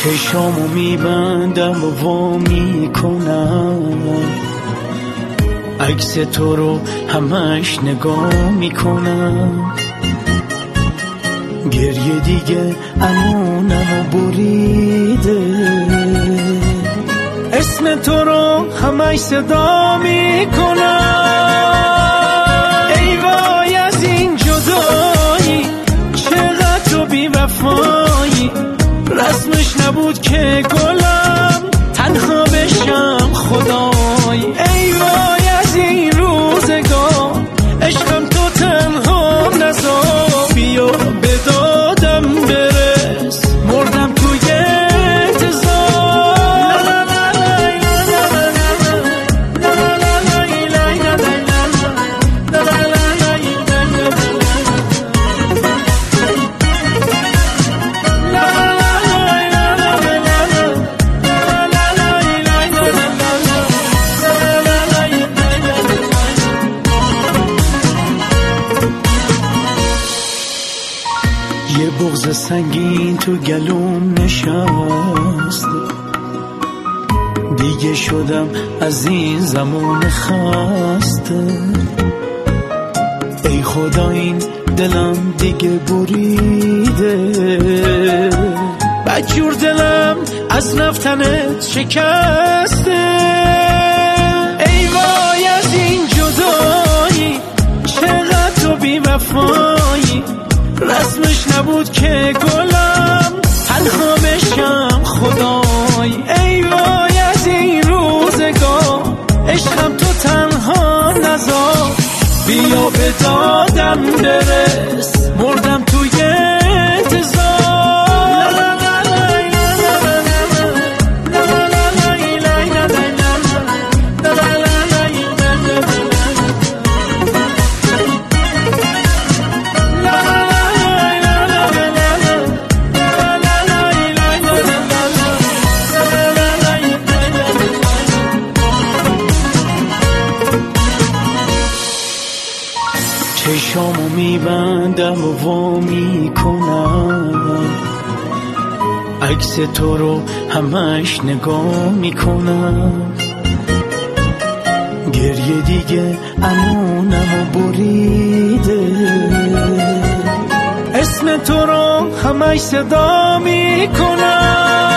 چشامو میبندم و وا میکنم، عکس تو رو همش نگاه میکنم. گریه دیگه انونمو بریده، اسم تو رو همش صدا میکنم. ای وای از این جدایی، چقدر تو بی وفایی. رسمش نبود که گلم تنها بشم خدای. ای وای از این روزگار، عشقم تو تنها نذار. بیا به دادم برس، مردم توی انتظار. یه بغض سنگین تو گلوم نشست، دیگه شدم از این زمان خسته. ای خدا این دلم دیگه بریده، بدجور دلم از رفتنت شکسته. ای وای از این جدایی، چقدر تو بی وفایی. رسمش نبود که گلم تنها بشم خدای. ای وای از این روزگار، عشقم تو تنها نذار. بیا به دادم برس، مردم توی انتظار. چشامو میبندم و وا میکنم، عکس تو رو همش نگاه میکنم. گریه دیگه انونمو بریده، اسم تو رو همش صدا میکنم.